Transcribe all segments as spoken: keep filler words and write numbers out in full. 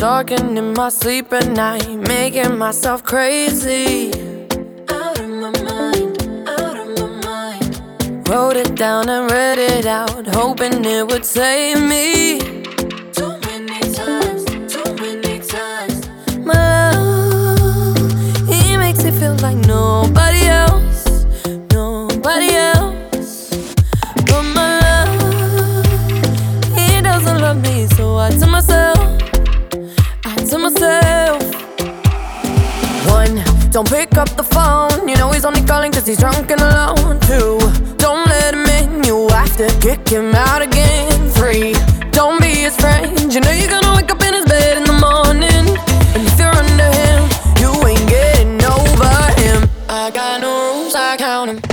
talking in my sleep at night, making myself crazy. Out of my mind, out of my mind. Wrote it down and read it out, hoping it would save me. Too many times, too many times. My love, he makes me feel like nobody else, nobody else. But my love, he doesn't love me, so I tell myself, I tell myself. One, don't pick up the phone, you know he's only calling cause he's drunk and alone. Two, don't let him in, you have to kick him out again. Three, don't be his friend, you know you're gonna wake up in his bed in the morning. And if you're under him, you ain't getting over him. I got no rules, I count him.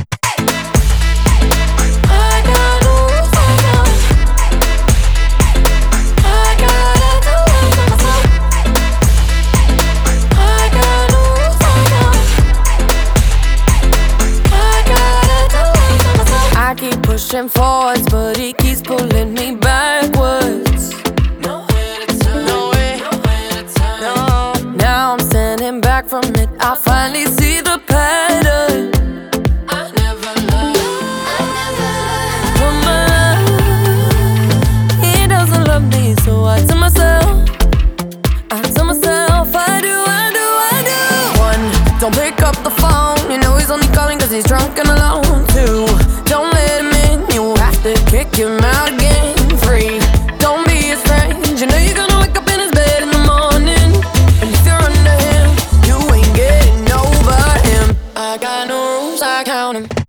I got no rules, I count him. I gotta do it for myself. I got no rules, I count him. I gotta do it for myself. I keep pushing forwards, but he keeps pulling me backwards. Nowhere to turn, No way. nowhere to turn. No. Now I'm standing back from it, I finally see the pattern. I never loved, I never loved. But my love, he doesn't love me, so I tell myself, I tell myself, I do, I do, I do. One, don't pick up the phone, you know he's only calling cause he's drunk and alone. Two, don't let him in, you have to kick him out again. Three, don't be his friend, you know you're gonna wake up in his bed in the morning. And if you're under him, you ain't getting over him. I got no rules, I count him.